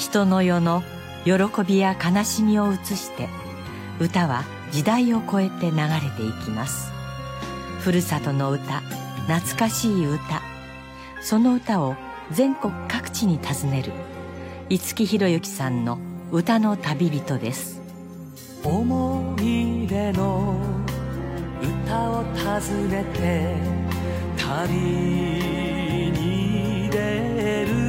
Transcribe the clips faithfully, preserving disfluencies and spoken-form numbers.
人の世の喜びや悲しみを映して歌は時代を超えて流れていきます。ふるさとの歌、懐かしい歌、その歌を全国各地に訪ねる五木ひろゆきさんの歌の旅人です。 思い出の歌を訪ねて旅に出る。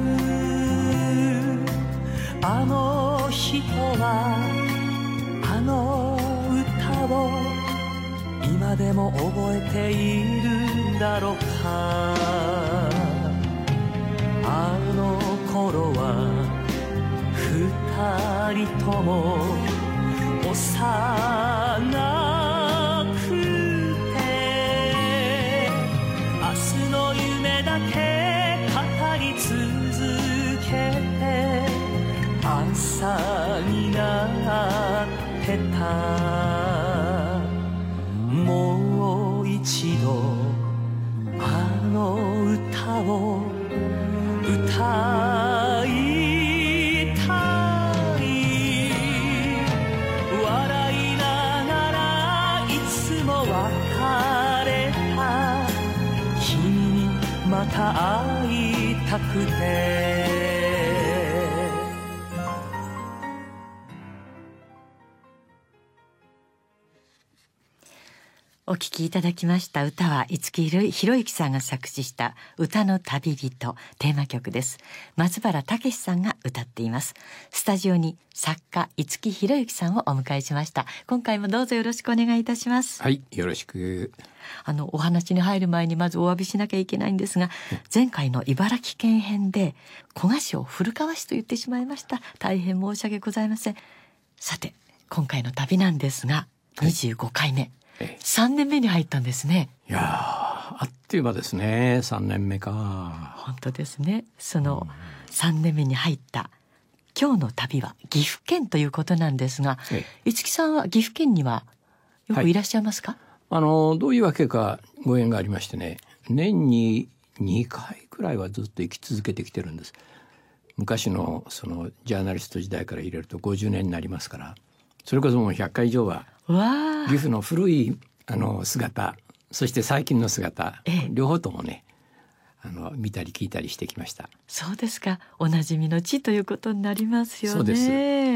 あの人はあの歌を今でも覚えているんだろうか。あの頃は二人とも幼くて明日の夢だけ語り続けて朝になってた。もう一度あの歌を歌いたい。笑いながらいつも別れた君にまた会いたくて。 お聴きいただきました歌は五木ひろゆきさんが作詞した歌の旅人テーマ曲です。松原武さんが歌っています。スタジオに作家五木ひろゆきさんをお迎えしました。今回もどうぞよろしくお願いいたします。 はい、よろしく。 あのお話に入る前にまずお詫びしなきゃいけないんですが、前回の茨城県編で古河市を古川市と言ってしまいました。大変申し訳ございません。さて今回の旅なんですがにじゅうごかいめ、はい、さんねんめに入ったんですね。 いやあっという間ですね。さんねんめか。 本当ですね。そのさんねんめに入った今日の旅は岐阜県ということなんですが、五木さんは岐阜県にはよくいらっしゃいますか？はい、 あのどういうわけかご縁がありましてね、年ににかいくらいはずっと生き続けてきてるんです。昔のそのジャーナリスト時代から入れるとごじゅうねんになりますから、それこそもうひゃっかい以上は岐阜の古いあの姿、そして最近の姿、ええ、両方ともねあの見たり聞いたりしてきました。 そうですか。おなじみの地ということになりますよね。 そうです。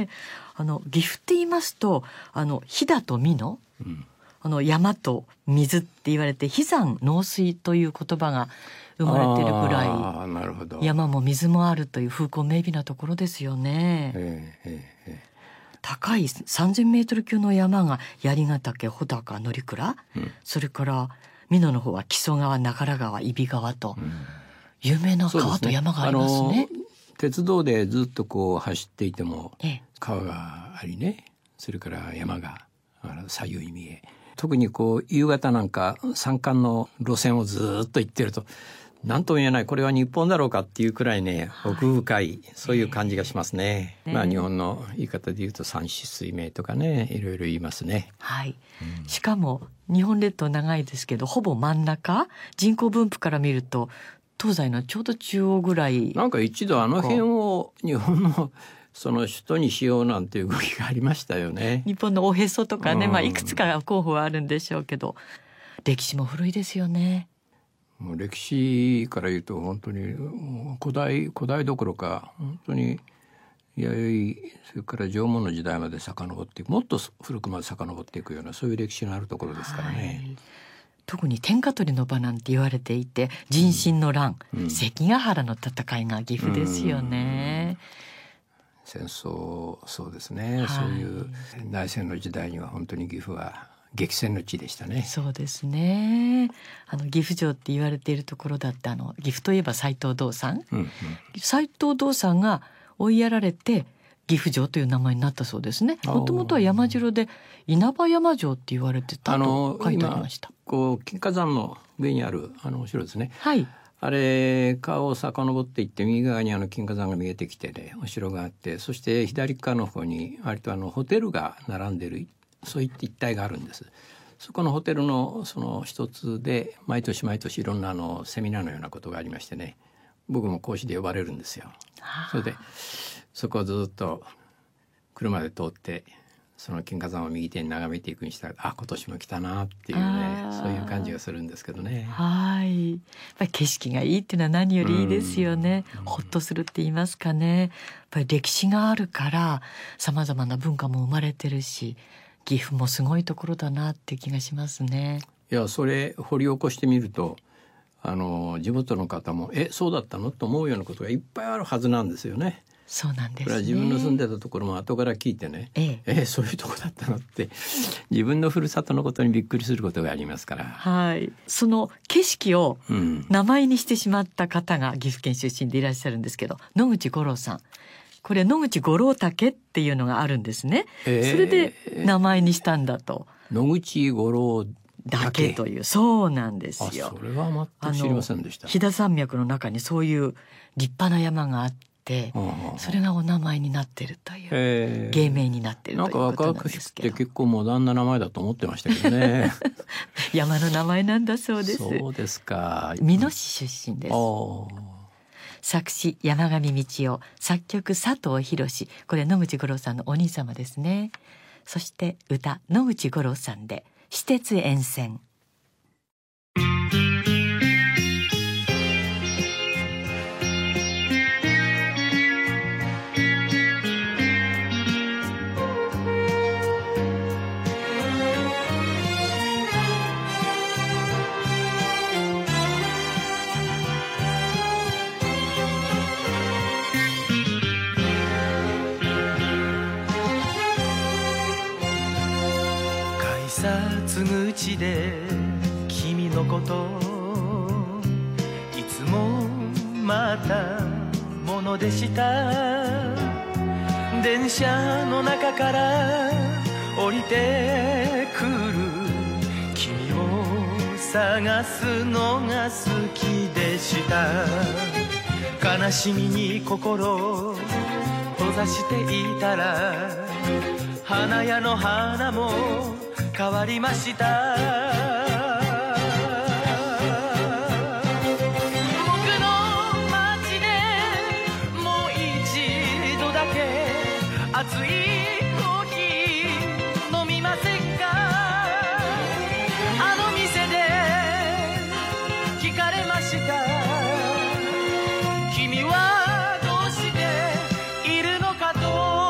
あの岐阜って言いますとあの飛騨と美濃、うん、あの山と水って言われて飛山農水という言葉が生まれてるぐらい、 あ、なるほど、 山も水もあるという風光明媚なところですよね。 ええええ、 高いさんぜんメートル級の山が槍ヶ岳、穂高、乗鞍、うん、それから美濃の方は木曽川、長良川、揖斐川と、うん、有名な川と山がありますね。 鉄道でずっとこう走っていても、ええ、川がありね、それから山が左右に見え、特にこう夕方なんか山間の路線をずっと行ってると何とも言えない、これは日本だろうかっていうくらいね、奥深い、そういう感じがしますね。えー、まあ日本の言い方で言うと山紫水明とかね、いろいろ言いますね。 はい、うん、しかも日本列島長いですけど、ほぼ真ん中、人口分布から見ると東西のちょうど中央ぐらい。 なんか一度あの辺を日本のその首都にしようなんていう動きがありましたよね。 日本のおへそとかね、うん、まあいくつか候補はあるんでしょうけど、歴史も古いですよね。 もう歴史から言うと本当に古代古代どころか本当に弥生、それから縄文の時代まで遡っていく、もっと古くまで遡っていくような、そういう歴史のあるところですからね。はい、 特に天下取りの場なんて言われていて、人心の乱、うん、関ヶ原の戦いが岐阜ですよね。 戦争、そうですね、はい、そういう内戦の時代には本当に岐阜は激戦の地でしたね。 そうですね。あの岐阜城って言われているところだった、あの岐阜といえば斎藤道三、うんうん、斎藤道三が追いやられて岐阜城という名前になったそうですね。もともとは山城で稲葉山城って言われてたと書いてありました。 こう金華山の上にあるあのお城ですね。 はい。 あれ川を遡っていって右側にあの金華山が見えてきてね、お城があって、そして左側の方に割とあのホテルが並んでる、そういった一帯があるんです。そこのホテルのその一つで毎年毎年いろんなあのセミナーのようなことがありましてね、 僕も講師で呼ばれるんですよ。それでそこをずっと車で通ってその金華山を右手に眺めていくにしたら、あ、今年も来たなっていうね、そういう感じがするんですけどね。 はい、やっぱり景色がいいっていうのは何よりいいですよね。ほっとするって言いますかね。やっぱり歴史があるからさまざまな文化も生まれてるし、岐阜もすごいところだなって気がしますね。 いや、それ掘り起こしてみると、あの地元の方もえそうだったのと思うようなことがいっぱいあるはずなんですよね。 そうなんですね。 これは自分の住んでたところも後から聞いてね、えええそういうとこだったのって自分のふるさとのことにびっくりすることがありますから。 はい、その景色を名前にしてしまった方が岐阜県出身でいらっしゃるんですけど、野口五郎さん。これ野口五郎岳っていうのがあるんですね、えー、それで名前にしたんだと。 野口五郎岳という、そうなんですよ。 あ、それは全く知りませんでした。 飛騨山脈の中にそういう立派な山があって、それがお名前になってるという、えー、芸名になってるということなんですけど、 なんか若くして結構モダンな名前だと思ってましたけどね山の名前なんだそうです。 そうですか。 美濃市出身です。作詞山上道夫、作曲佐藤博、これ野口五郎さんのお兄様ですね。そして歌野口五郎さんで私鉄沿線。 口で君のこといつもまたものでした。電車の中から降りてくる君を探すのが好きでした。悲しみに心を閉ざしていたら花屋の花も変わりました。僕の街でもう一度だけ熱いコーヒー飲みませんか。あの店で聞かれました。君はどうしているのかと。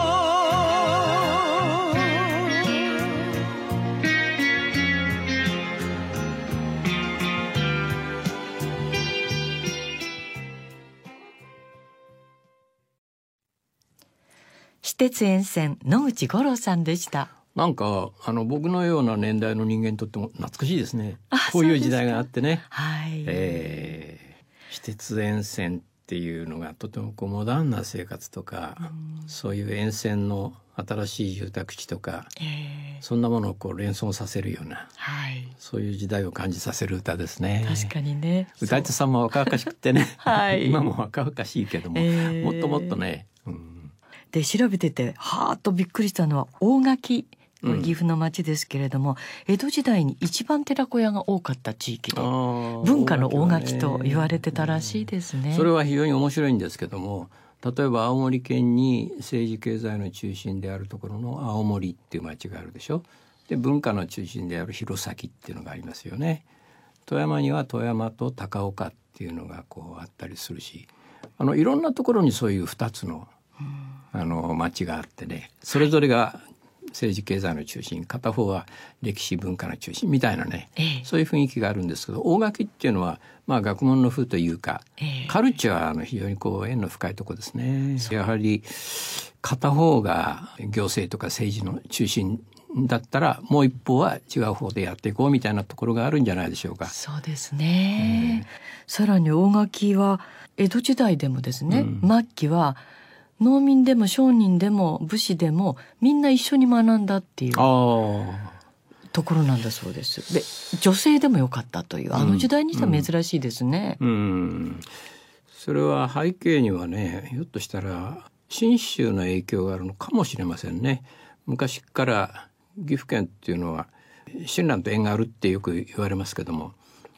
私鉄沿線野口五郎さんでした。 なんかあの僕のような年代の人間にとっても懐かしいですね。こういう時代があってね、 はい、 えー、私鉄沿線っていうのがとてもこうモダンな生活とか、うん、そういう沿線の新しい住宅地とか、えー、そんなものをこう連想させるような、はい、そういう時代を感じさせる歌ですね。 確かにね。 歌い手さんも若々しくてね、はい、今も若々しいけども、えー、もっともっとね、うん、 で調べててはーっとびっくりしたのは大垣、岐阜の町ですけれども、うん、江戸時代に一番寺子屋が多かった地域で文化の大垣と言われてたらしいですね。 それは非常に面白いんですけども、例えば青森県に政治経済の中心であるところの青森っていう町があるでしょ。で文化の中心である弘前っていうのがありますよね。富山には富山と高岡っていうのがこうあったりするし、あのいろんなところにそういうふたつの、うん、あの町があってね、それぞれが政治経済の中心、片方は歴史文化の中心みたいなね、ええ、そういう雰囲気があるんですけど、大垣っていうのは、まあ、学問の風というか、ええ、カルチャーの非常にこう縁の深いところですね。やはり片方が行政とか政治の中心だったらもう一方は違う方でやっていこうみたいなところがあるんじゃないでしょうか。 そうですね、ええ、さらに大垣は江戸時代でもですね、うん、末期は農民でも商人でも武士でもみんな一緒に学んだっていうところなんだそうです。で女性でもよかったというあの時代にしては珍しいですね、 うんうんうん、それは背景にはね、ひょっとしたら信州の影響があるのかもしれませんね。昔から岐阜県っていうのは親鸞と縁があるってよく言われますけども、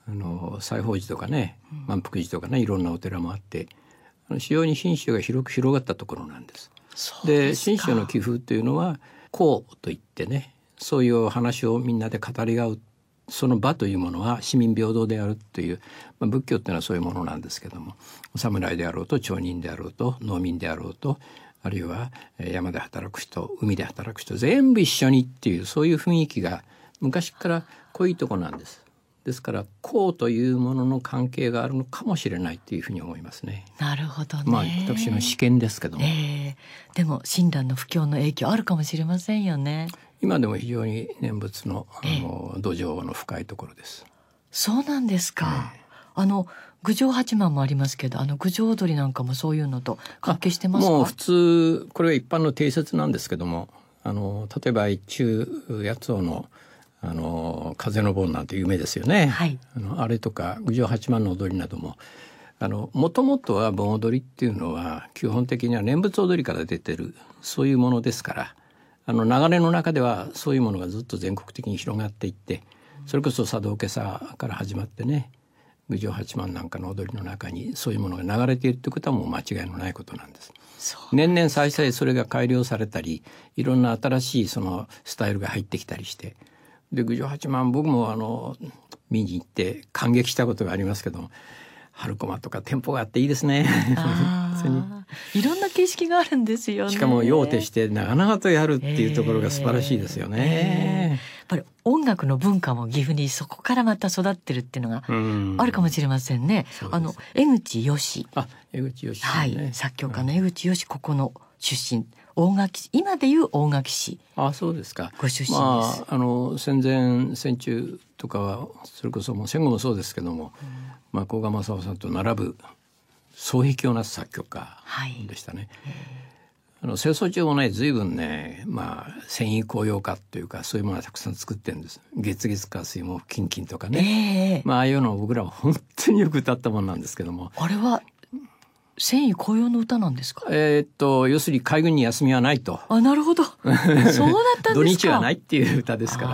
あの西方寺とかね、満福寺とかね、いろんなお寺もあって、あの非常に信州が広く広がったところなんです。 そうですか。 で信州の気風というのは講といってね、そういう話をみんなで語り合う、その場というものは市民平等であるという、まあ、仏教っていうのはそういうものなんですけども、お侍であろうと町人であろうと農民であろうと、あるいは山で働く人、海で働く人、全部一緒にっていう、そういう雰囲気が昔から濃いとこなんです。ですから公というものの関係があるのかもしれないというふうに思いますね。 なるほどね。 まあ私の試験ですけども、 えー、でも親鸞の布教の影響あるかもしれませんよね。 今でも非常に念仏の、あの土壌の深いところです。 そうなんですか。 えー、 あの郡上八幡もありますけど、あの郡上踊りなんかもそういうのと関係してますか？ もう普通これは一般の定説なんですけども、あの例えば一中八尾のあの風の盆なんて有名ですよね、 はい、 あのあれとか郡上八幡の踊りなども、もともとは盆踊りっていうのは基本的には念仏踊りから出てる、そういうものですから、あの流れの中ではそういうものがずっと全国的に広がっていって、それこそ茶道家さから始まってね、郡上八幡なんかの踊りの中にそういうものが流れているということはもう間違いのないことなんです。年々再々それが改良されたり、いろんな新しいそのスタイルが入ってきたりして、で郡上八幡、僕もあの見に行って感激したことがありますけども、春駒とかテンポがあっていいですね。 あいろんな景色があるんですよね。 しかも用手して長々とやるっていうところが素晴らしいですよね、えーえー、 やっぱり音楽の文化も岐阜にそこからまた育ってるっていうのがあるかもしれませんね。あの江口よし、 あ江口よし、ね、 はい、作曲家の江口よし、ここの出身、大垣、今でいう大垣市。 あ、そうですか。 ご出身です。 まあ、あの戦前戦中とかはそれこそもう戦後もそうですけども、うん、まあ、古賀正夫さんと並ぶ双璧をなす作曲家でしたね、はい、あの清掃中もね、随分ね、まあ、繊維紅葉花というかそういうものをたくさん作ってるんです。月月火水木金金とかね、えー、まあ、ああいうのを僕らは本当によく歌ったものなんですけども、 あれは繊維紅葉の歌なんですか？ えー、っと要するに海軍に休みはないと。 あ、なるほど。そうだったんですか。 土日はないっていう歌ですから、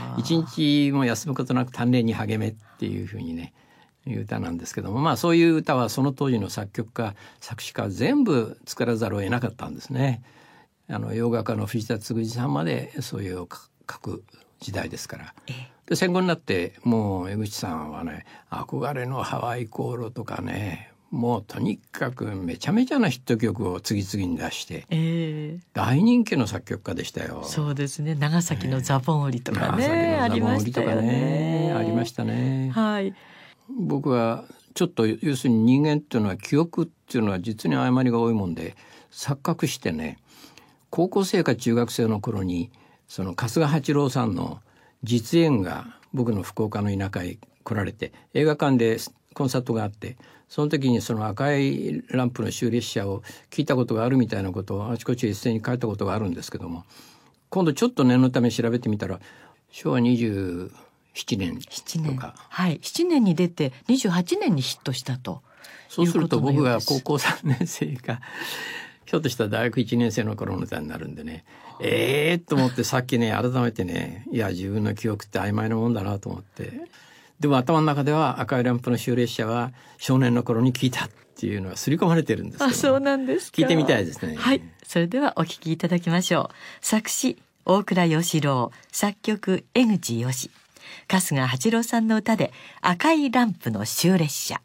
一日も休むことなく鍛錬に励めっていうふうにね、いう歌なんですけども、まあそういう歌はその当時の作曲家作詞家全部作らざるを得なかったんですね。あの洋画家の藤田嗣治さんまでそういうを書く時代ですから。で戦後になってもう江口さんはね、憧れのハワイ航路とかね、もうとにかくめちゃめちゃなヒット曲を次々に出して、えー、大人気の作曲家でしたよ。 そうですね。長崎のザボン売りとかね、ありましたよね。 ありましたね。 はい。 僕はちょっと要するに人間っていうのは記憶っていうのは実に誤りが多いもんで、錯覚してね、高校生か中学生の頃にその春日八郎さんの実演が僕の福岡の田舎へ来られて、映画館でコンサートがあって、その時にその赤いランプの終列車を聞いたことがあるみたいなことをあちこち一斉に書いたことがあるんですけども、今度ちょっと念のため調べてみたらしょうわにじゅうななねんとか、 はい、ななねんに出てにじゅうはちねんにヒットしたと。 そうすると僕が高校さんねん生かひょっとしたら大学いちねん生の頃の歌になるんでね、えーと思ってさっきね改めてね、いや自分の記憶って曖昧なもんだなと思って、でも頭の中では赤いランプの終列車は少年の頃に聞いたっていうのは刷り込まれてるんですけど、 あ、そうなんですか。 聞いてみたいですね。 はい、それではお聞きいただきましょう。作詞大倉義郎、作曲江口よし、春日八郎さんの歌で赤いランプの終列車。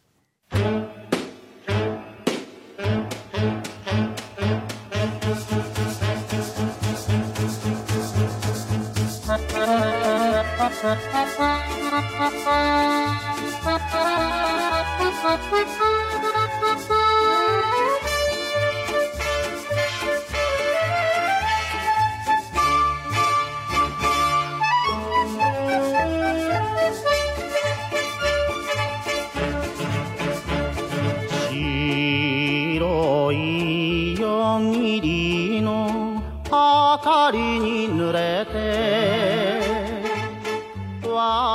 白い夜霧の明かりに濡れて別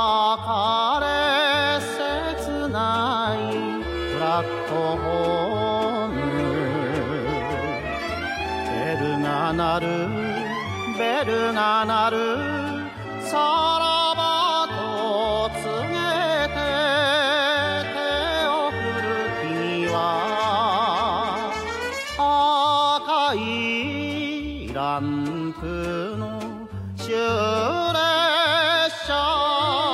れ切ないプラットホーム、ベルが鳴るベルが鳴るさらばと告げてプの終列車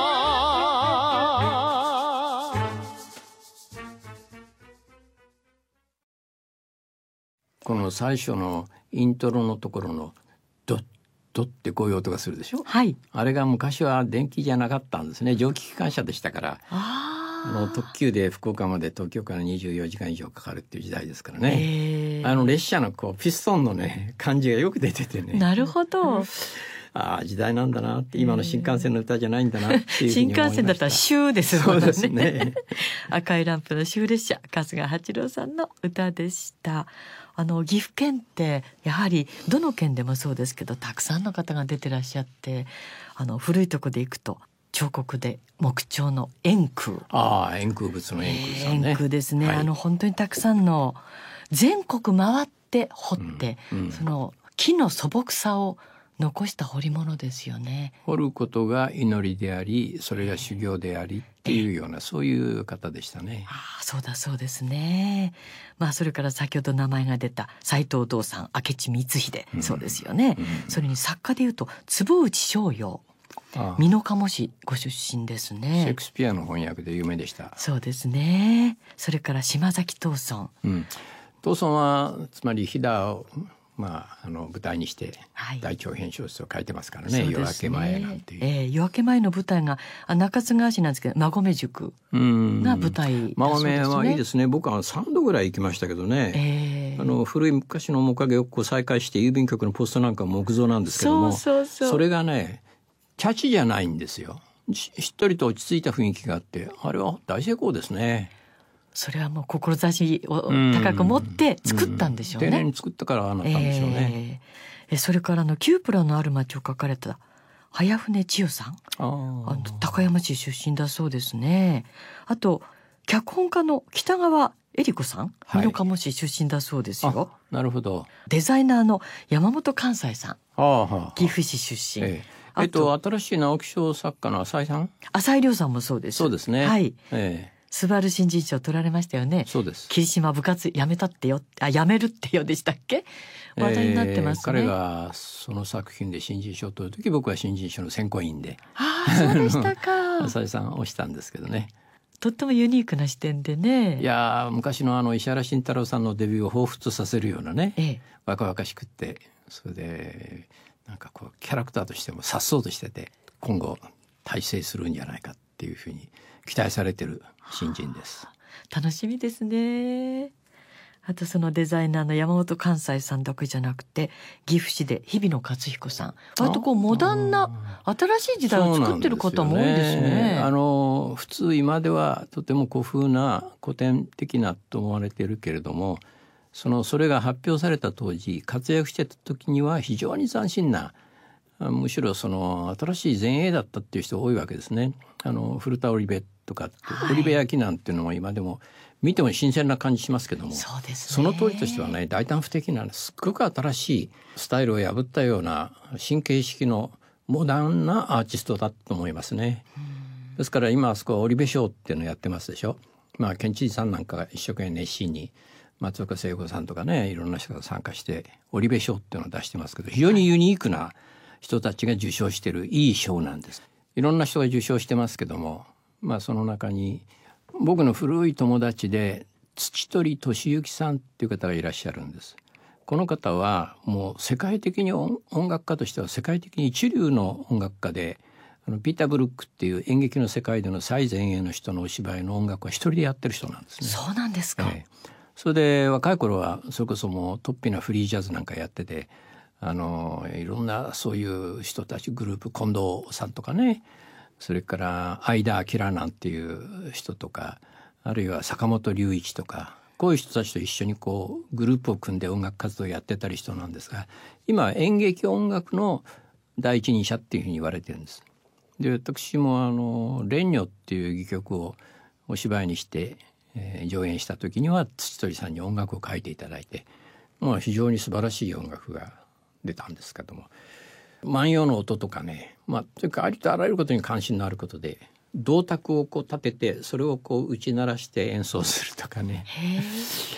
この最初のイントロのところのドッドッってこういう音がするでしょ、 はい、 あれが昔は電気じゃなかったんですね。蒸気機関車でしたから、 ああの特急で福岡まで東京からにじゅうよじかん以上かかるっていう時代ですからね、 えー、 あの列車のこうピストンのね感じがよく出ててね、 なるほどああ時代なんだなって、今の新幹線の歌じゃないんだなっていうふうに思いました。 新幹線だったら終ですもんね。 そうですね赤いランプの終列車、春日八郎さんの歌でした。あの岐阜県ってやはりどの県でもそうですけど、たくさんの方が出てらっしゃって、あの古いとこで行くと彫刻で木彫の円空、 ああ円空仏の円空さんね、 円空ですね、 はい、 あの本当にたくさんの全国回って掘って、うんうん、その木の素朴さを残した彫り物ですよね。 彫ることが祈りであり、それが修行でありっていうような、そういう方でしたね。 ああ、そうだそうですね。まあそれから先ほど名前が出た斎藤道三、明智光秀、うん、そうですよね、うん、それに作家でいうと坪内逍遙、美濃加茂市ご出身ですね。 シェイクスピアの翻訳で有名でした。 そうですね。それから島崎藤村、 うん、藤村はつまり飛騨をまあ、あの舞台にして大長編小説を書いてますからね、はい、夜明け前なんていう、 えー、夜明け前の舞台が中津川市なんですけど、馬込塾が舞台だそうですね。 馬込はいいですね。僕はさんどぐらい行きましたけどね、えー、あの古い昔の面影をこう再開して、郵便局のポストなんか木造なんですけども、 そうそうそう、 それがねチャチじゃないんですよ。しっとりと落ち着いた雰囲気があって、あれは大成功ですね。 それはもう志を高く持って作ったんでしょうね。 丁寧に作ったからああなったんでしょうね。 えー、それからのキュープラのある町を書かれた早船千代さん、あの高山市出身だそうですね。あと脚本家の北川恵理子さん、美濃加茂市出身だそうですよ。 なるほど。 デザイナーの山本関西さん、 あ岐阜市出身。 ええ、えっと新しい直木賞作家の浅井さん、 浅井亮さんもそうです。 そうですね。 はい。 ええ、 スバル新人賞取られましたよね。 そうです。 霧島部活やめたってよ、あ、やめるってよでしたっけ、話題になってますね。 えー、彼がその作品で新人賞を取るとき、僕は新人賞の選考委員で、 ああそうでしたか浅井さんをしたんですけどね。 とってもユニークな視点でね。 いや昔のあの石原慎太郎さんのデビューを彷彿とさせるようなね、 ええ、 若々しくって、それでなんかこうキャラクターとしても颯爽としてて、今後大成するんじゃないかっていうふうに期待されてる新人です。 楽しみですね。あとそのデザイナーの山本関西さんだけじゃなくて、岐阜市で日比野勝彦さん、割とこうモダンな新しい時代を作ってる方も多いですね。 ね、あの普通今ではとても古風な古典的なと思われているけれども、そのそれが発表された当時活躍してた時には非常に斬新な、むしろその新しい前衛だったっていう人が多いわけですね。あの古田織部とかって、はい、織部焼きなんていうのも今でも見ても新鮮な感じしますけども、 そうですね、 その当時としてはね、大胆不敵なすっごく新しいスタイルを破ったような新形式のモダンなアーティストだと思いますね。ですから今あそこは織部賞っていうのをやってますでしょ。まあ県知事さんなんかが一生懸命熱心に、松岡聖子さんとかね、いろんな人が参加して織部賞っていうのを出してますけど、非常にユニークな人たちが受賞しているいい賞なんです。いろんな人が受賞してますけども、まあその中に僕の古い友達で土取俊之さんっていう方がいらっしゃるんです。この方はもう世界的に音楽家としては世界的に一流の音楽家で、あのピーター・ブルックっていう演劇の世界での最前衛の人のお芝居の音楽は一人でやってる人なんですね。 そうなんですか。 ええ、それで若い頃はそれこそもうトッピーなフリージャズなんかやってて、あのいろんなそういう人たちグループ、近藤さんとかね、それから相田明なんていう人とか、あるいは坂本龍一とか、こういう人たちと一緒にこうグループを組んで音楽活動をやってたり人なんですが、今演劇音楽の第一人者っていうふうに言われてるんです。で私もあのレンニョっていう戯曲をお芝居にして、えー、上演した時には土取さんに音楽を書いていただいて、まあ、非常に素晴らしい音楽が出たんですけども、万葉の音とかね、まあ、というかありとあらゆることに関心のあることで、銅鐸をこう立ててそれをこう打ち鳴らして演奏するとかね、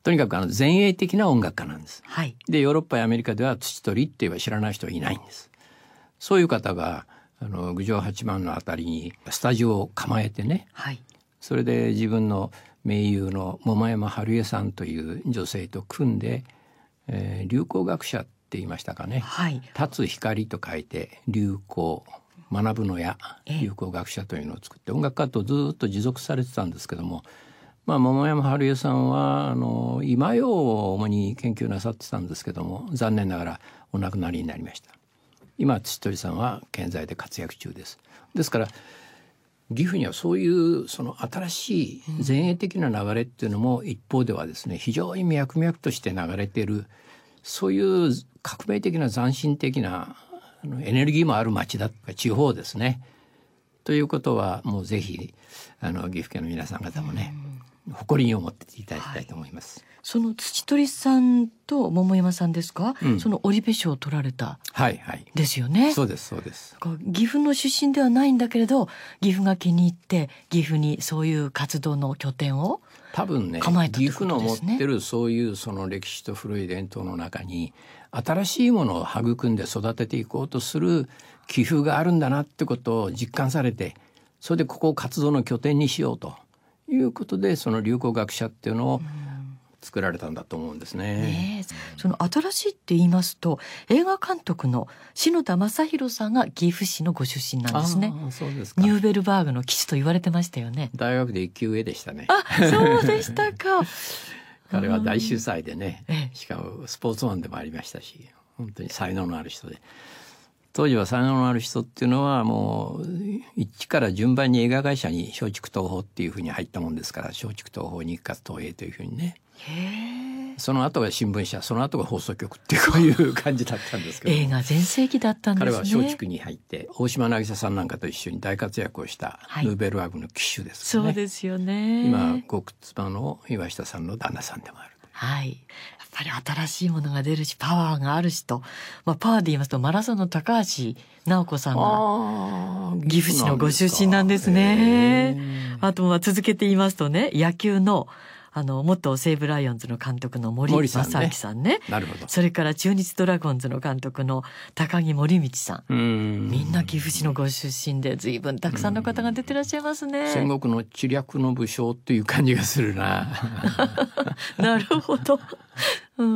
とにかくあの前衛的な音楽家なんです、 はい、 でヨーロッパやアメリカでは土取りって言えば知らない人はいないんです。そういう方があの郡上八幡のあたりにスタジオを構えてね、 はい、 それで自分の盟友の桃山春恵さんという女性と組んで、えー、流行学者って言いましたかね、 はい、 立つ光と書いて流行、学ぶのや流行学者というのを作って音楽活動をずっと持続されてたんですけども、まあ、桃山春恵さんはあの今用を主に研究なさってたんですけども、残念ながらお亡くなりになりました。今土取さんは健在で活躍中です。ですから岐阜にはそういうその新しい前衛的な流れっていうのも一方ではですね、非常に脈々として流れている、そういう革命的な斬新的なエネルギーもある町だとか地方ですね。ということはもうぜひあの岐阜県の皆さん方もね、誇りに思っていただきたいと思います、はい、 その土取さんと桃山さんですか、うん、その織部賞を取られた、 はいはい、 ですよね。 そうですそうです。 岐阜の出身ではないんだけれど岐阜が気に入って岐阜にそういう活動の拠点を多分ね、 構えたとい岐阜うことですね。 の持ってるそういうその歴史と古い伝統の中に新しいものを育んで育てていこうとする気風があるんだなってことを実感されて、それでここを活動の拠点にしようということでその流行学者っていうのを作られたんだと思うんですね。 ねえ、その新しいって言いますと映画監督の篠田正宏さんが岐阜市のご出身なんですね。 あ、そうですか。 ニューベルバーグの騎士と言われてましたよね。 大学で一級上でしたね。 あ、そうでしたか。 彼は大秀才でね、 ええ、 しかもスポーツマンでもありましたし、本当に才能のある人で、当時は才能のある人っていうのはもう一から順番に映画会社に松竹東宝っていうふうに入ったもんですから、松竹東宝、日活東映というふうにね、 へ、 その後が新聞社、その後が放送局ってこういう感じだったんですけど映画全盛期だったんですね。 彼は松竹に入って大島渚さんなんかと一緒に大活躍をしたヌーベルバーグの騎手ですね、 そうですよね。 今極妻の岩下さんの旦那さんでもある。 はい、やっぱり新しいものが出るしパワーがあるしと、まあ、パワーで言いますとマラソンの高橋直子さんが岐阜市のご出身なんですね。あとは続けて言いますとね、野球のあの元西武ライオンズの監督の森正明さん ね, ねなるほど。 それから中日ドラゴンズの監督の高木森道さん、うんみんな岐阜市のご出身で随分たくさんの方が出てらっしゃいますね。 戦国の知略の武将っていう感じがするななるほど、うん、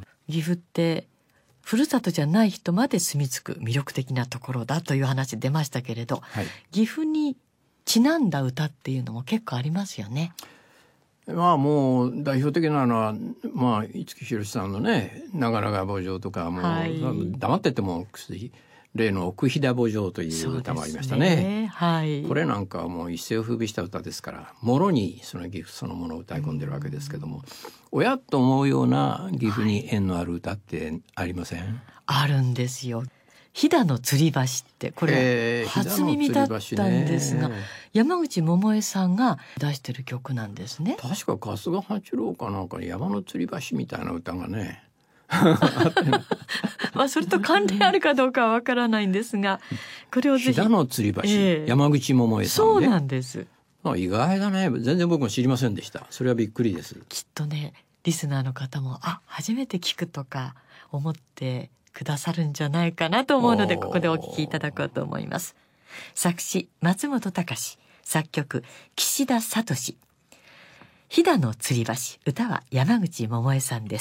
岐阜ってふるさとじゃない人まで住み着く魅力的なところだという話出ましたけれど、はい、岐阜にちなんだ歌っていうのも結構ありますよね。 まあもう代表的なのはまあ五木ひろしさんのね長良川慕情とかもう、はい、黙ってても例の奥飛騨慕情という歌もありました ね, ね、はい、これなんかはもう一世を風靡した歌ですからもろにその岐阜そのものを歌い込んでるわけですけども、うん、親と思うような岐阜に縁のある歌ってありません？はい、 あるんですよ。飛騨の吊り橋ってこれ初耳だったんですが、えーね、山口百恵さんが出してる曲なんですね。 確か春日八郎かなんかに山の吊り橋みたいな歌がねまあそれと関連あるかどうかはわからないんですが、これをぜひ飛騨の吊り橋、えー、山口百恵さんで。 そうなんです。 あ、意外だね。全然僕も知りませんでした。それはびっくりです。 きっとねリスナーの方もあ初めて聞くとか思ってくださるんじゃないかなと思うのでここでお聞きいただこうと思います。作詞松本隆、作曲岸田聡、飛騨の吊り橋、歌は山口百恵さんです。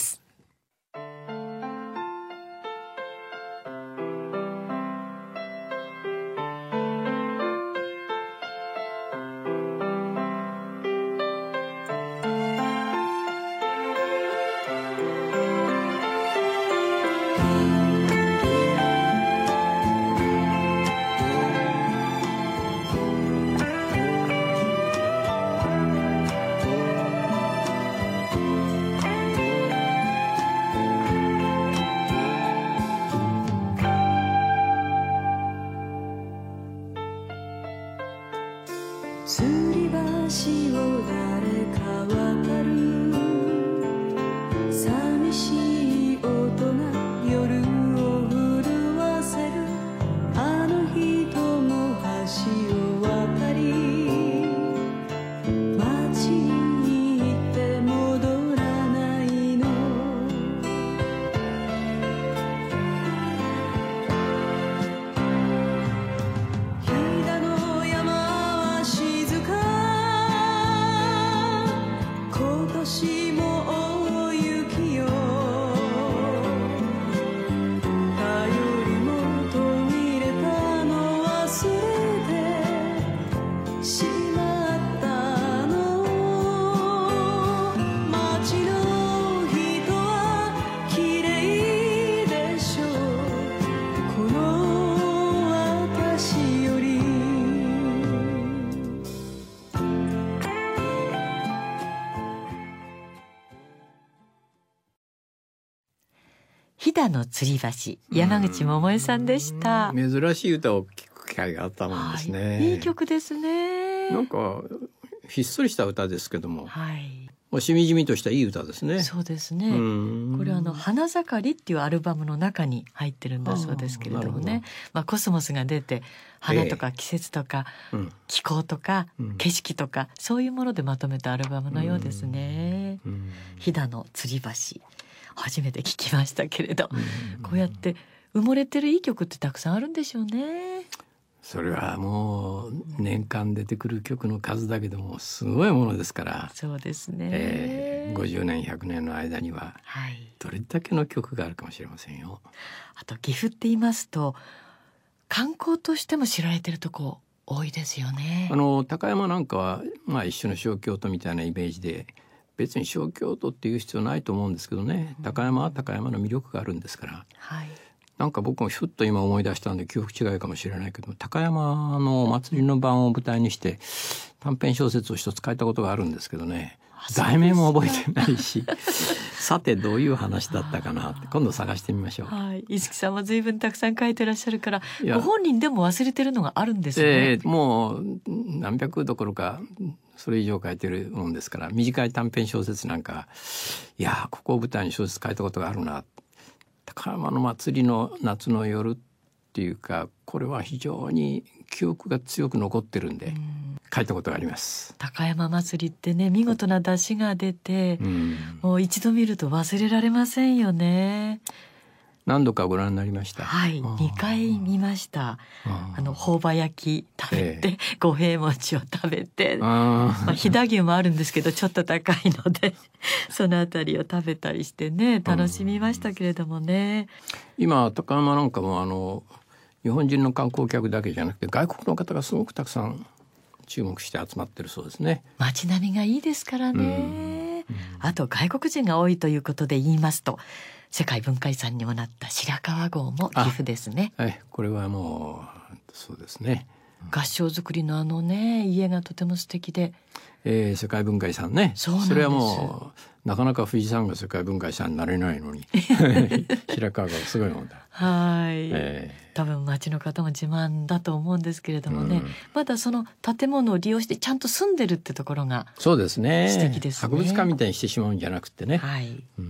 飛騨の吊り橋、山口百恵さんでした。 珍しい歌を聴く機会があったもんですね、 はい、いい曲ですね。 なんかひっそりした歌ですけども、 はい、 しみじみとしたいい歌ですね。 そうですね。これはあの花盛りっていうアルバムの中に入ってるんだそうですけれどもね、まあ、コスモスが出て花とか季節とか、えー、気候とか、うん、景色とかそういうものでまとめたアルバムのようですね。飛騨の吊り橋、初めて聞きましたけれど、こうやって埋もれてるいい曲ってたくさんあるんでしょうね。 それはもう年間出てくる曲の数だけでもすごいものですから。 そうですね、 えー、ごじゅうねんひゃくねんの間にはどれだけの曲があるかもしれませんよ。 あと岐阜って言いますと観光としても知られてるとこ多いですよね。 あの高山なんかは、まあ、一種の小京都みたいなイメージで、別に小京都っていう必要ないと思うんですけどね、高山は高山の魅力があるんですから、はい、なんか僕もふっと今思い出したんで記憶違いかもしれないけど、高山のお祭りの晩を舞台にして短編小説を一つ書いたことがあるんですけどね、題名も覚えてないしさてどういう話だったかなって今度探してみましょう。 はい、五木さんも随分たくさん書いてらっしゃるからご本人でも忘れてるのがあるんですね。 えー、もう何百どころかそれ以上書いてるもんですから、短い短編小説なんか、いやここを舞台に小説書いたことがあるな、高山の祭りの夏の夜っていうか、これは非常に記憶が強く残ってるんで書いたことがあります。 高山祭りってね、見事な出汁が出て、うん、もう一度見ると忘れられませんよね。 何度かご覧になりました。 はい、にかい見ました。あの朴葉焼き食べて、ええ、五平餅を食べて、あ、まあ、飛騨牛もあるんですけどちょっと高いのでそのあたりを食べたりしてね、楽しみましたけれどもね。 今高山なんかもあの日本人の観光客だけじゃなくて外国の方がすごくたくさん注目して集まってるそうですね。 街並みがいいですからね、うんうん、あと外国人が多いということで言いますと、世界文化遺産にもなった白川郷も岐阜ですね。 はい、これはもうそうですね。 合掌造りのあのね家がとても素敵で、 えー、世界文化遺産ね。 そうなんです。 それはもうなかなか富士山が世界文化遺産になれないのに白川郷すごいもんだ。 はい、えー、多分町の方も自慢だと思うんですけれどもね、うん、まだその建物を利用してちゃんと住んでるってところがそうですね、 素敵ですね。 博物館みたいにしてしまうんじゃなくてね、 はい、うん、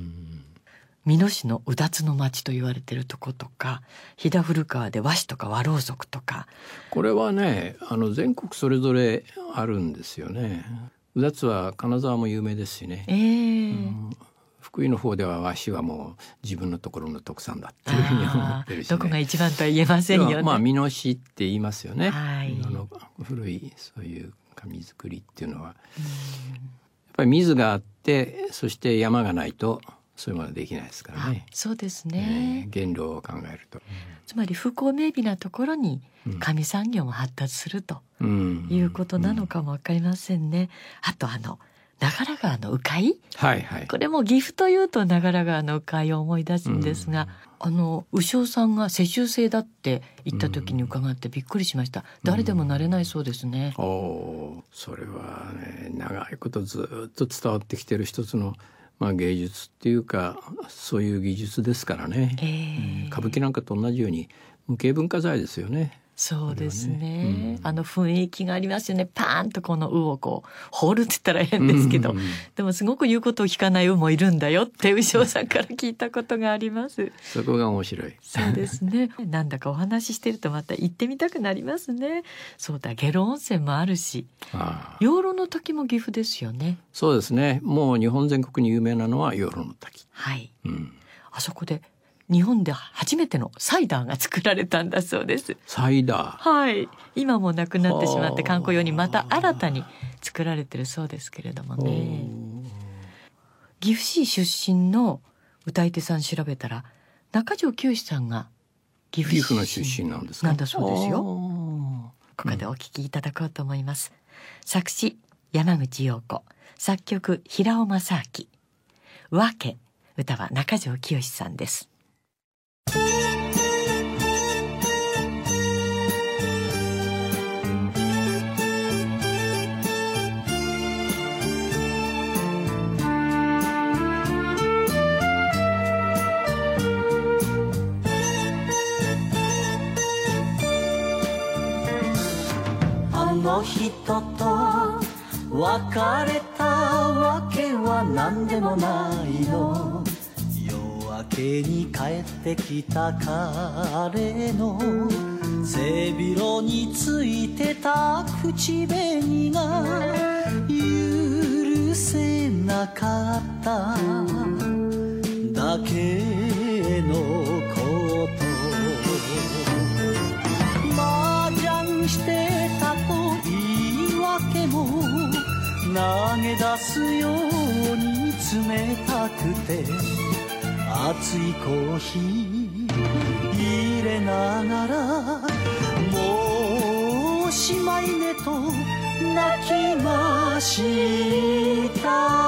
美濃市のうだつの町と言われているとことか、飛騨古川で和紙とか和ろうそくとか、 これはねあの全国それぞれあるんですよね。うだつは金沢も有名ですしね、えーうん、福井の方では和紙はもう自分のところの特産だっていうふうに思ってるし、ね、 どこが一番とは言えませんよね。 まあ美濃市って言いますよね、 はい、 美濃の古いそういう紙作りっていうのは、うん、やっぱり水があってそして山がないとそういうものはできないですからね。 そうですね、 えー、原料を考えると、 つまり風光明媚なところに紙産業も発達するということなのかも分かりませんね、うんうん、あとあの長良川の鵜飼、はいはい、これも岐阜というと長良川の鵜飼を思い出すんですが、うん、あの鵜匠さんが世襲制だって言った時に伺ってびっくりしました、うん、誰でもなれないそうですね、 うん、おそれはね長いことずっと伝わってきてる一つのまあ、芸術っていうかそういう技術ですからね、えー、歌舞伎なんかと同じように無形文化財ですよね。 そうですね、うん、あの雰囲気がありますよね。パーンとこの鵜をこう放るって言ったら変ですけど、うんうん、でもすごく言うことを聞かない鵜もいるんだよって鵜匠さんから聞いたことがありますそこが面白い。 そうですねなんだかお話ししてるとまた行ってみたくなりますね。そうだ、下呂温泉もあるし、あ養老の滝も岐阜ですよね。 そうですね、もう日本全国に有名なのは養老の滝、 はい、うん、あそこで日本で初めてのサイダーが作られたんだそうです。 サイダー、 はい、今もなくなってしまって観光用にまた新たに作られてるそうですけれどもね。岐阜市出身の歌い手さん調べたら中条きよしさんが岐阜市岐阜の出身なんですか。 なんだそうですよ。ここでお聞きいただこうと思います、うん、作詞山口陽子、作曲平尾正明、和気、歌は中条きよしさんです。 の人と別れたわけは何でもないの。夜明けに帰ってきた彼の背広についてた口紅が許せなかっただけのこと麻雀してたと言い訳も投げ出すように冷たくて熱いコーヒー入れながらもうおしまいねと泣きました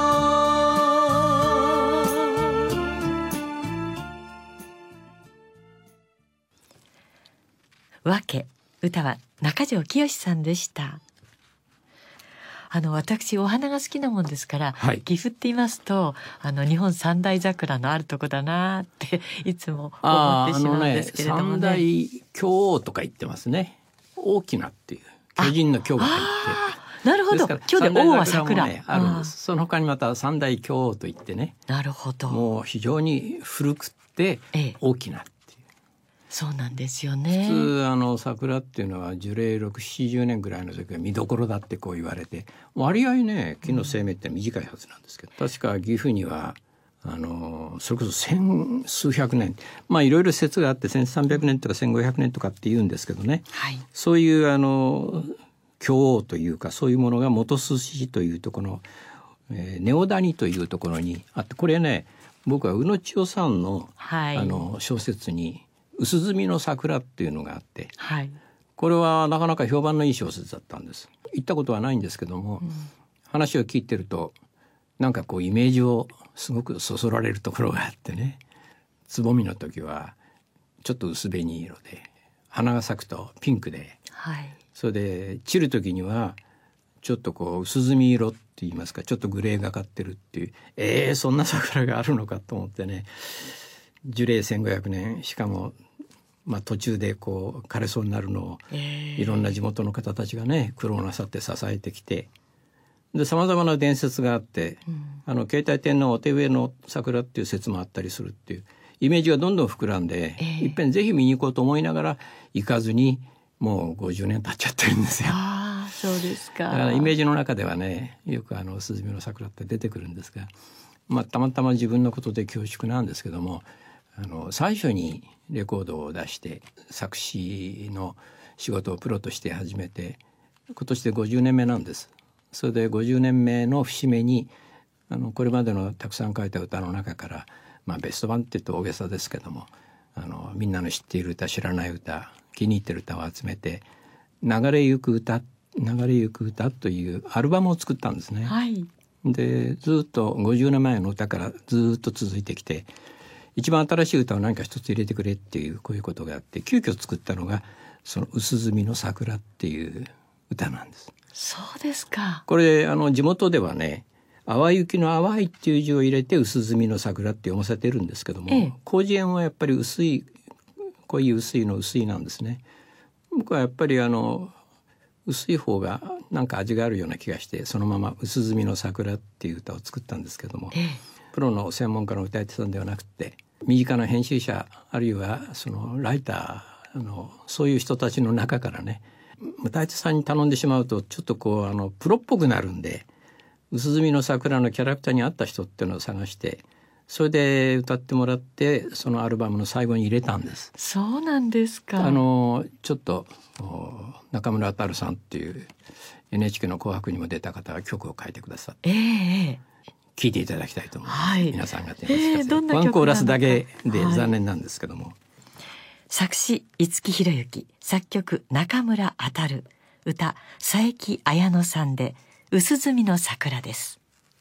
和気、歌は中条きよしさんでした。あの私お花が好きなもんですから、はい、岐阜って言いますとあの日本三大桜のあるとこだなっていつも思ってしまうんですけれどもね。 三大巨王とか言ってますね。大きなっていう巨人の巨が入ってなるほど。巨で王は桜、 ね、あるんです。その他にまた三大巨王と言ってね。 なるほど。 もう非常に古くって大きな、ええ、 そうなんですよね。 普通あの桜っていうのは樹齢ろくじゅう、ななじゅうねんぐらいの時は見どころだってこう言われて、割合ね木の生命って短いはずなんですけど、確か岐阜にはあのそれこそ千数百年、まあいろいろ説があってせんさんびゃくねんとかせんごひゃくねんとかって言うんですけどね、はい、そういうあの巨王というかそういうものが本巣市というところの、えー、根尾谷というところにあって、これね僕は宇野千代さんの、はい、あの小説に薄墨の桜っていうのがあって、はい、これはなかなか評判のいい小説だったんです。行ったことはないんですけども、うん、話を聞いてるとなんかこうイメージをすごくそそられるところがあってね、つぼみの時はちょっと薄紅色で花が咲くとピンクで、はい、それで散る時にはちょっとこう薄墨色って言いますか、ちょっとグレーがかってるっていう、えー、そんな桜があるのかと思ってね、樹齢せんごひゃくねん、しかも、まあ、途中でこう枯れそうになるのを、えー、いろんな地元の方たちがね苦労なさって支えてきて、でさまざまな伝説があって、うん、あの慶太天皇お手植えの桜っていう説もあったりするっていうイメージがどんどん膨らんで、えー、いっぺんぜひ見に行こうと思いながら行かずにもうごじゅうねん経っちゃってるんですよ。 あ、そうですか。 だからイメージの中ではねよくあの薄墨の桜って出てくるんですが、まあ、たまたま自分のことで恐縮なんですけども、あの最初にレコードを出して作詞の仕事をプロとして始めて今年でごじゅうねんめなんです。それでごじゅうねんめの節目にあのこれまでのたくさん書いた歌の中から、まあ、ベストワンって言うと大げさですけども、あのみんなの知っている歌知らない歌気に入ってる歌を集めて流れゆく歌流れゆく歌というアルバムを作ったんですね、はい、でずっとごじゅうねんまえの歌からずっと続いてきて、一番新しい歌を何か一つ入れてくれっていうこういうことがあって、急遽作ったのがその薄墨の桜っていう歌なんです。 そうですか。 これあの地元ではね淡雪の淡いっていう字を入れて薄墨の桜って読ませてるんですけども、ええ、広辞苑はやっぱり薄い濃い薄いの薄いなんですね。僕はやっぱりあの薄い方がなんか味があるような気がして、そのまま薄墨の桜っていう歌を作ったんですけども、ええ、プロの専門家の歌い手さんではなくて身近な編集者あるいはそのライターのそういう人たちの中からね、歌い手さんに頼んでしまうとちょっとこうあのプロっぽくなるんで、薄墨の桜のキャラクターに合った人っていうのを探して、それで歌ってもらってそのアルバムの最後に入れたんです。 そうなんですか。 あのちょっと中村太さんっていう エヌエイチケー の紅白にも出た方が曲を書いてくださって、えー、聴いていただきたいと思います、はい、皆さんが手に聞かせる、えー、ワンコーラスだけで残念なんですけども、はい、 作詞五木ひろゆき、作曲中村太、歌佐伯綾乃さんで薄墨の桜です。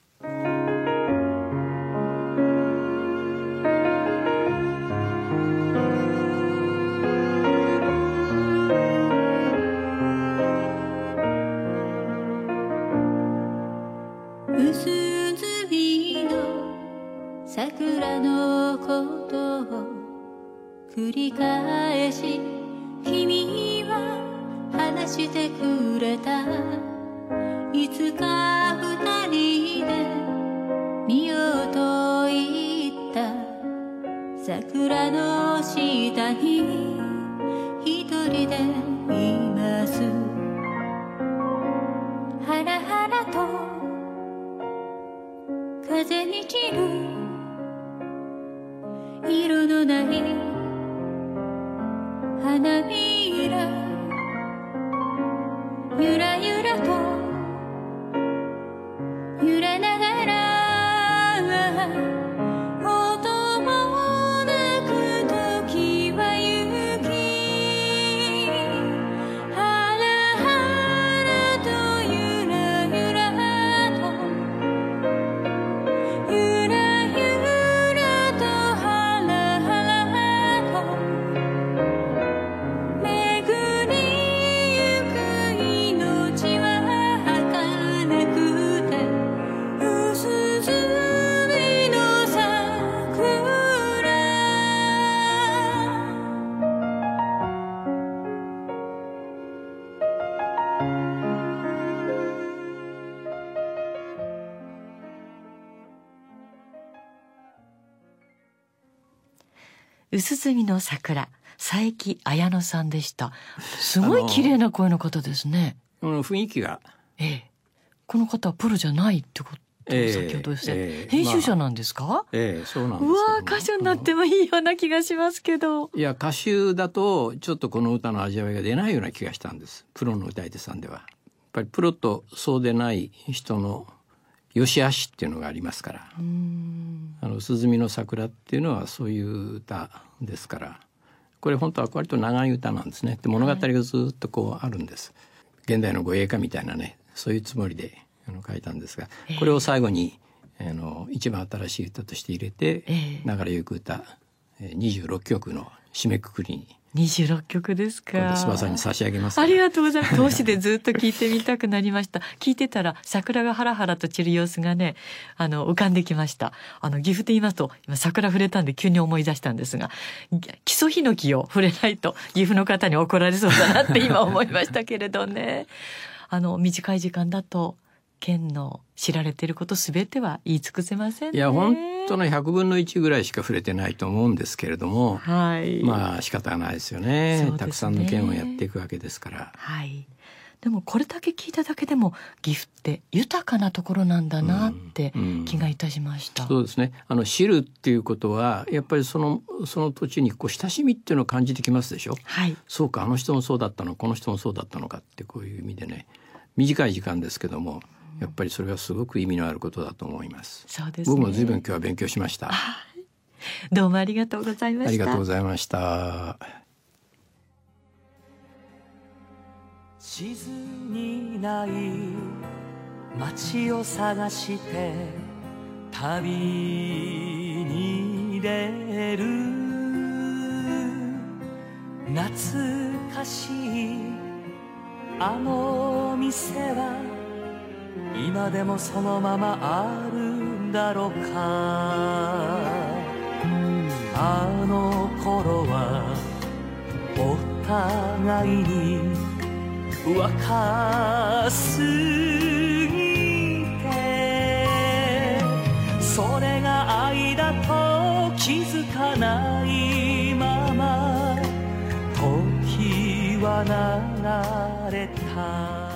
薄墨の桜のことを繰り返し君は話してくれた。いつか二人で見ようと言った桜の下に一人でいます。ハラハラと風に散る色のない花びら、ゆらゆらと揺れながら音もなく時は行き、ハラハラとゆらゆらとゆらゆらとハラハラと巡りゆく命は儚くて薄墨の桜。 薄墨の桜、佐伯綾乃さんでした。すごい綺麗な声の方ですね。 あの雰囲気が、 ええ、この方はプロじゃないってこと、 ええ先ほどおっしゃって、 ええ編集者なんですか？ まあ、ええそうなんですけど。 うわー、歌手になってもいいような気がしますけど。 いや歌手だとちょっとこの歌の味わいが出ないような気がしたんです。プロの歌い手さんではやっぱりプロとそうでない人の良し悪しっていうのがありますから。 うーん、 あの薄墨の桜っていうのはそういう歌ですから、これ本当は割と長い歌なんですね。で物語がずっとこうあるんです、はい、現代の護衛歌みたいなね、そういうつもりであの書いたんですが、これを最後にあの一番新しい歌として入れて、えー、流れゆく歌にじゅうろっきょくの締めくくりににじゅうろっきょくですか。 須葉さんに差し上げます。 ありがとうございます。通しでずっと聞いてみたくなりました。聞いてたら桜がハラハラと散る様子がね、あの浮かんできました。あの岐阜で言いますと、今桜触れたんで急に思い出したんですが、木曽ヒノキを触れないと岐阜の方に怒られそうだなって今思いましたけれどね。あの短い時間だと県の知られていることすべては言い尽くせませんね。 いや本当のひゃくぶんのいちぐらいしか触れてないと思うんですけれども、 はい、 まあ仕方がないですよね。 そうですね、 たくさんの県をやっていくわけですから。 はい、でもこれだけ聞いただけでも岐阜って豊かなところなんだなって気がいたしました。 うんうん、そうですね。あの知るっていうことはやっぱりそのその土地にこう親しみっていうのを感じてきますでしょ。 はい、 そうか、あの人もそうだったの、この人もそうだったのかってこういう意味でね、短い時間ですけどもやっぱりそれはすごく意味のあることだと思います。 そうですね。 僕も随分今日は勉強しました。 どうもありがとうございました。 ありがとうございました。 地図にない街を探して旅に出る、懐かしいあの店は今でもそのままあるんだろうか。あの頃はお互いに若すぎて、それが愛だと気づかないまま時は流れた。